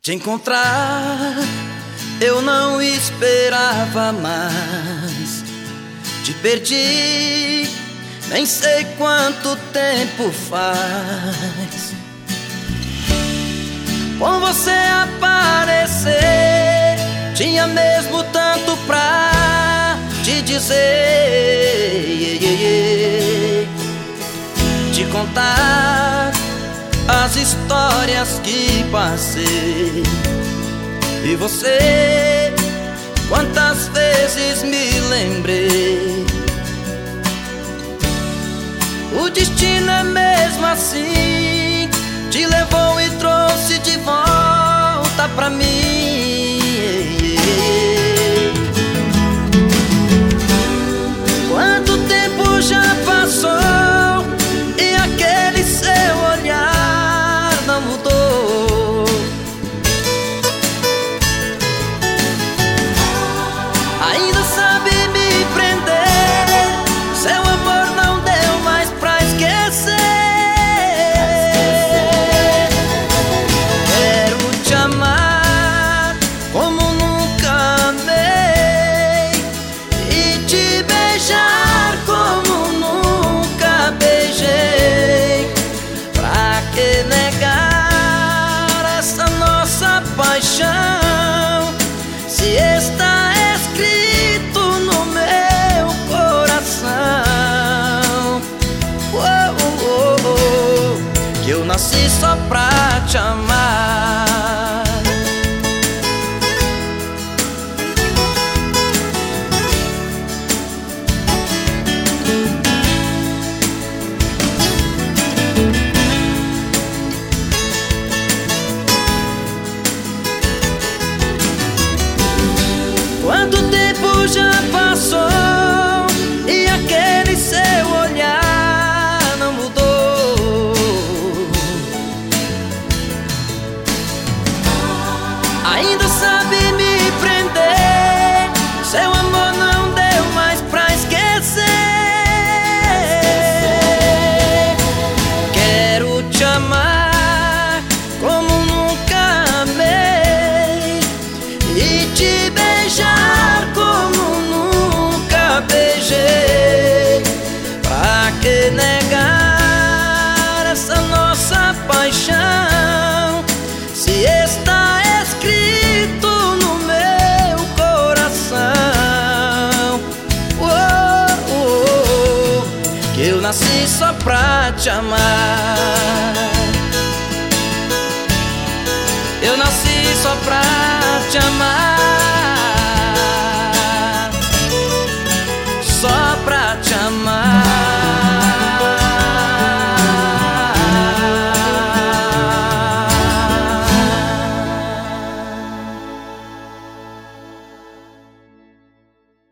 Te encontrar eu não esperava mais. Te perdi, nem sei quanto tempo faz. Com você aparecer, tinha mesmo tanto pra te dizer. Te contar as histórias que passei. E você, quantas vezes me lembrei. O destino é mesmo assim, te levou e trouxe de volta pra mim. Quanto tempo já passou e aquele seu olhar não mudou. Ainda sabe me prender, seu amor não deu mais pra esquecer. Quero te amar como nunca amei e te beijar como nunca beijei. Pra que negar essa nossa paixão, se está escrito no meu coração? Que eu nasci só pra te amar. Quanto tempo já passou e aquele seu olhar não mudou. Ainda sabe me prender, seu amor não deu mais pra esquecer. Quero te amar como nunca amei e te beijar como nunca beijei. Pra que negar essa nossa paixão, se está escrito no meu coração? Que eu nasci só pra te amar. Eu nasci só pra